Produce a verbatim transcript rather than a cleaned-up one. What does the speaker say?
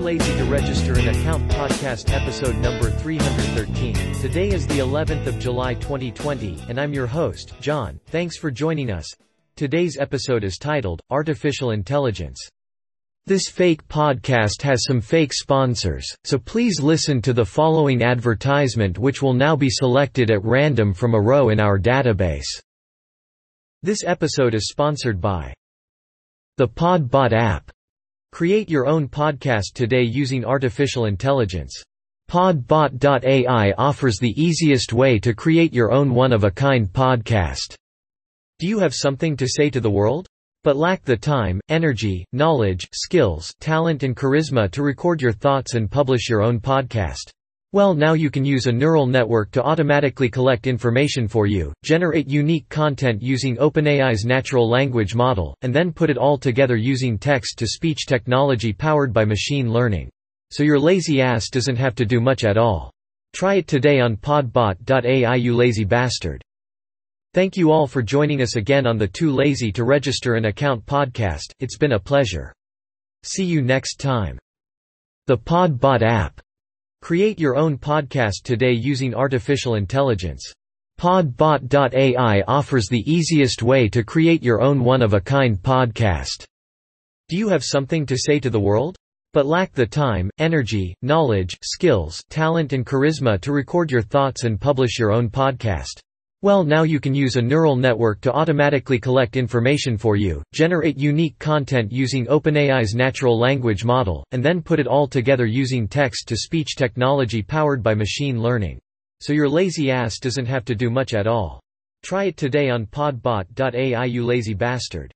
Lazy to Register an Account podcast episode number three hundred thirteen. Today is the eleventh of July twenty twenty, and I'm your host, John. Thanks for joining us. Today's episode is titled, Artificial Intelligence. This fake podcast has some fake sponsors, so please listen to the following advertisement which will now be selected at random from a row in our database. This episode is sponsored by the Podbot app. Create your own podcast today using artificial intelligence. Podbot dot A I offers the easiest way to create your own one-of-a-kind podcast. Do you have something to say to the world, but lack the time, energy, knowledge, skills, talent and charisma to record your thoughts and publish your own podcast? Well, now you can use a neural network to automatically collect information for you, generate unique content using OpenAI's natural language model, and then put it all together using text-to-speech technology powered by machine learning. So your lazy ass doesn't have to do much at all. Try it today on Podbot dot A I, you lazy bastard. Thank you all for joining us again on the Too Lazy to Register an Account podcast. It's been a pleasure. See you next time. The Podbot app. Create your own podcast today using artificial intelligence. Podbot dot A I offers the easiest way to create your own one-of-a-kind podcast. Do you have something to say to the world, but lack the time, energy, knowledge, skills, talent and charisma to record your thoughts and publish your own podcast? Well, now you can use a neural network to automatically collect information for you, generate unique content using OpenAI's natural language model, and then put it all together using text-to-speech technology powered by machine learning. So your lazy ass doesn't have to do much at all. Try it today on Podbot dot A I, you lazy bastard.